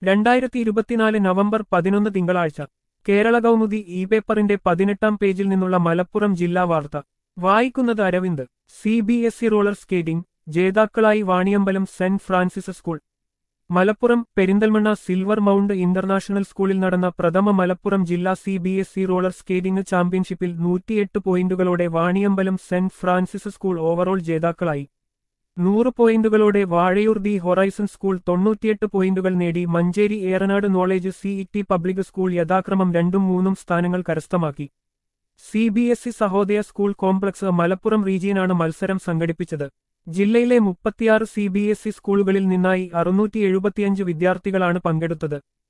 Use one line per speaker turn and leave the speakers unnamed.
2024 November 11 തിങ്കളാഴ്ച Kerala Kaumudi E പേപ്പറിന്റെ 18-ാം പേജിൽ നിന്നുള്ള മലപ്പുറം ജില്ലാ വാർത്ത വായിക്കുന്നത് അരവിന്ദ്. CBSE റോളർ സ്കേറ്റിംഗ് ജേതാക്കളായി Vaniyambalam Saint Francis school. Malappuram Perinthalmanna silver mount international സ്കൂളിൽ നടന്ന പ്രഥമ മലപ്പുറം ജില്ലാ CBSE റോളർ സ്കേറ്റിംഗ് ചാമ്പ്യൻഷിപ്പിൽ 108 പോയിന്റുകളോടെ Vaniyambalam Saint Francis school overall ജേതാക്കളായി. 100 പോയിന്റുകളോടെ വാഴയൂർ ദി ഹൊറൈസൺ സ്കൂൾ 98 പോയിന്റുകൾ നേടി. Manjeri Ernad knowledge CET public school യഥാക്രമം 2ഉം 3ഉം സ്ഥാനങ്ങൾ കരസ്ഥമാക്കി. CBSE Sahodaya school complex Malappuram റീജിയനാണ് മത്സരം സംഘടിപ്പിച്ചത്. ജില്ലയിലെ 36 CBSE സ്കൂളുകളിൽ നിന്നായി 675 വിദ്യാർത്ഥികളാണ് പങ്കെടുത്തത്.